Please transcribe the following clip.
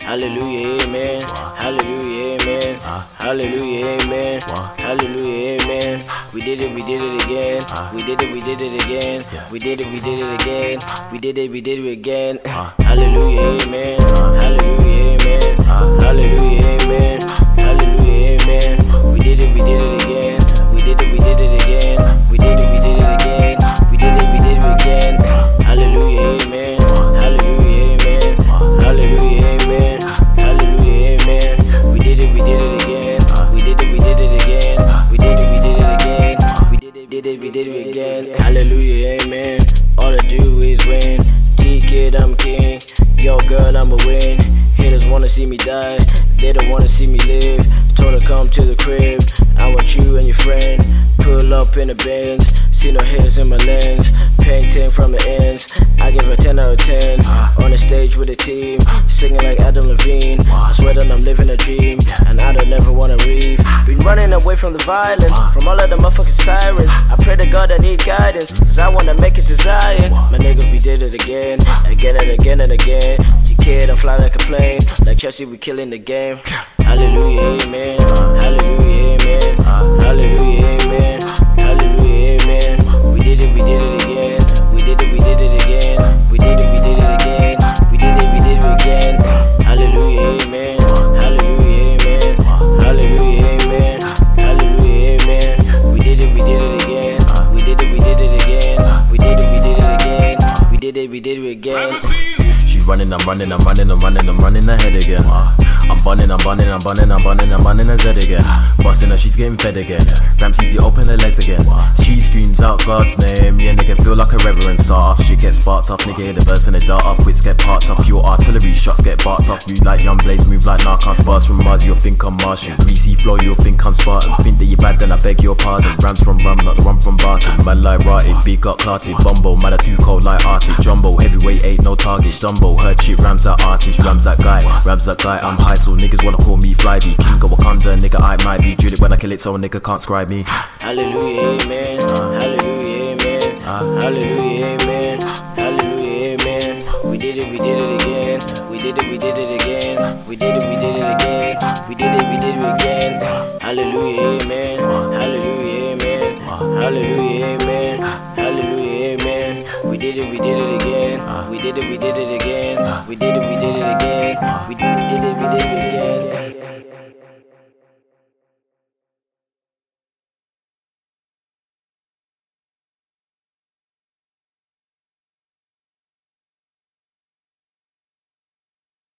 Hallelujah, amen. Hallelujah, amen. Hallelujah, amen. Hallelujah, amen. We did it again. We did it again. We did it again. We did it again. Hallelujah, amen. Hallelujah, amen. Hallelujah, amen. Hallelujah, amen. We did it again. We did it again. We did it again. We did it again. Hallelujah, amen. Hallelujah, amen. Hallelujah, amen. Hallelujah, amen. We did it again. We did it again. We did it again. We did it again. Hallelujah, amen. All I do is win. T-Kid, I'm king. Yo, girl, I'ma win. Haters wanna see me die, they don't wanna see me live. Told her come to the crib, I want you and your friend. Pull up in the Benz, see no haters in my lens. Painting from the ends, I give her 10 out of 10. On the stage with the team, singing like Adam Levine. I swear that I'm living a dream, and I don't ever wanna leave. Been running away from the violence, from all of the motherfucking sirens. I pray to God I need guidance, cause I wanna make it to Zion. My niggas, we did it again, again and again and again. T-Kid, I'm fly like a plane, like Chelsea, we killing the game. Hallelujah, amen. Hallelujah, amen. Hallelujah, amen. Hallelujah, amen. We did it again. We did it again. We did it again. We did it again. Hallelujah, amen. Hallelujah, amen. Hallelujah, amen. Hallelujah, amen. We did it again. We did it again. We did it again. We did it again. She's running, I'm running ahead again. I'm bunning her Z again. Busting her, she's getting fed again. Ramsey's open her legs again. She screams out God's name, yeah, nigga feel like a reverend. Start off, shit gets sparked off, nigga hear the verse and the dart off. Wits get parked up, pure artillery shots get barked off. Move like young blades, move like Narcos. Bars from Mars, you'll think I'm Martian. Greasy flow, you'll think I'm Spartan. Think that you're bad, then I beg your pardon. Rams from rum, not the rum from Barton. Man like Rotted, big got clarted. Bumbo, man are too cold like Arctic. Jumbo, heavyweight ain't no target. Jumbo, heard shit, rams that artist, rams that guy. I'm high, so niggas wanna call me Flyby. King of Wakanda, nigga I might be. Drill it when I kill it, so a nigga can't scribe me. Hallelujah, amen. Hallelujah, amen. Hallelujah, amen. Hallelujah, amen. We did it again. We did it again. We did it again. We did it again. Hallelujah, amen. Hallelujah, amen. Hallelujah, amen. Hallelujah, amen. We did it again. We did it again. We did it again. We did it again.